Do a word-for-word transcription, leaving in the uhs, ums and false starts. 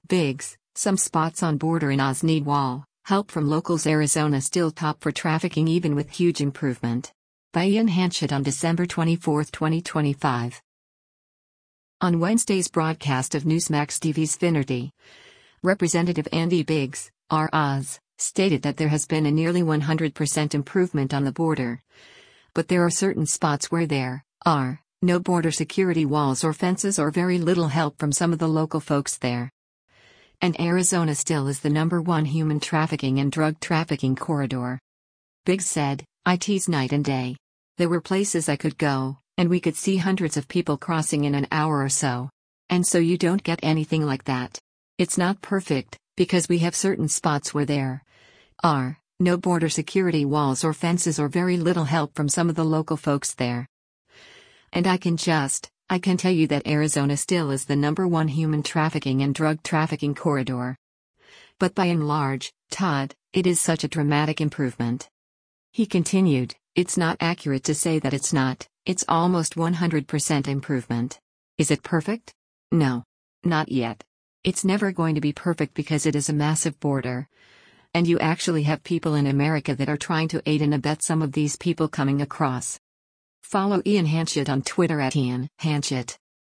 Biggs, some spots on border in Oz need wall, help from locals. Arizona still top for trafficking even with huge improvement. By Ian Hanchett on December twenty-fourth, twenty twenty-five. On Wednesday's broadcast of Newsmax T V's Finnerty, Representative Andy Biggs, R. Oz, stated that there has been a nearly one hundred percent improvement on the border. But there are certain spots where there are no border security walls or fences or very little help from some of the local folks there. And Arizona still is the number one human trafficking and drug trafficking corridor. Biggs said, "I tease night and day. There were places I could go, and we could see hundreds of people crossing in an hour or so. And so you don't get anything like that. It's not perfect, because we have certain spots where there are no border security walls or fences or very little help from some of the local folks there. And I can just, I can tell you that Arizona still is the number one human trafficking and drug trafficking corridor. But by and large, Todd, it is such a dramatic improvement." He continued, "It's not accurate to say that it's not, it's almost one hundred percent improvement. Is it perfect? No. Not yet. It's never going to be perfect because it is a massive border. And you actually have people in America that are trying to aid and abet some of these people coming across." Follow Ian Hanchett on Twitter at Ian Hanchett.